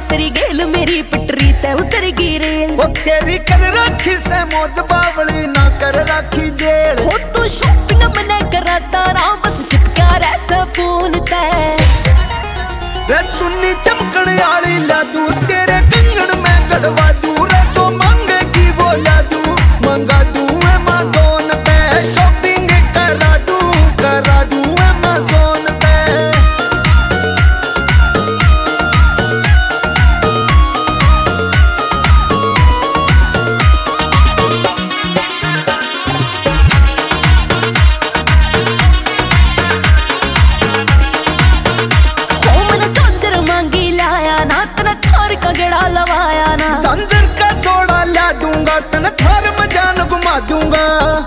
तेरी गेल मेरी पटरी ते उतर गई रेल। वो तेरी कर राखी से मौज बावली ना कर राखी जेल। हो तू शॉपिंग मने कराता रहा बस चिपका रह फोन ते। रे चुन्नी चमकण आली ला दूं तेरे कंगन में गड़वा दूं। रे जो मांगेगी वो ला दूं मंगा दूं अमेज़न पे। शॉपिंग करा दूं अमेज़न पे। लवाया ना संजर का जोड़ा ला दूंगा तन थार में जान घुमा दूंगा।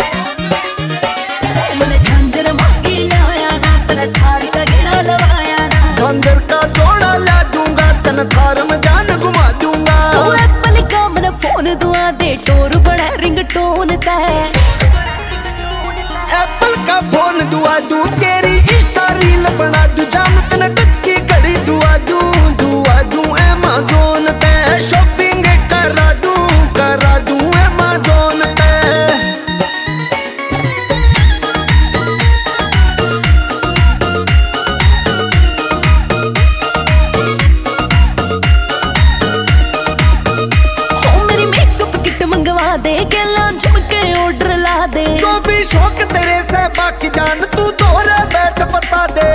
मैंने झंझर मांगी लाया ना तन थार का गेड़ा लवाया ना। संजर का जोड़ा ला दूंगा तन थार में जान घुमा दूंगा। तू एप्पल का मैंने फोन दुआ दे टोर बड़ा रिंग टोन ते। एप्पल का फोन दुआ दूं तेरी इंस्टा रील बना दूं। जान तन टच की घड़ी दुआ दूं अमेज़न पे। शॉपिंग करा दूं अमेज़न पे। हो मेरी मेकअप किट मंगवा दे गेला झुमके ऑर्डर ला दे। जो भी शौक तेरे से बाकी जान तू दोहरा बैठ बता दे।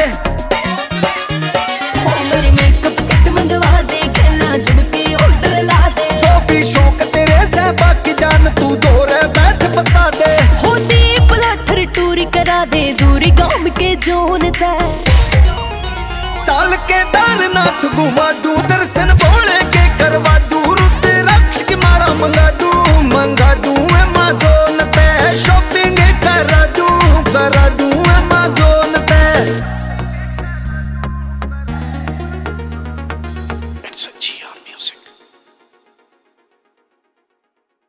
हो मेरी मेकअप किट मंगवा दे गेला झुमके ऑर्डर ला दे। जो भी शौक तेरे से बाकी जान तू दोहरा बैठ बता दे। हो दीप लाठर टूरी करा दे दूरी गांव के जोन ते। चाल के दारनाथ घुमा दूं दर से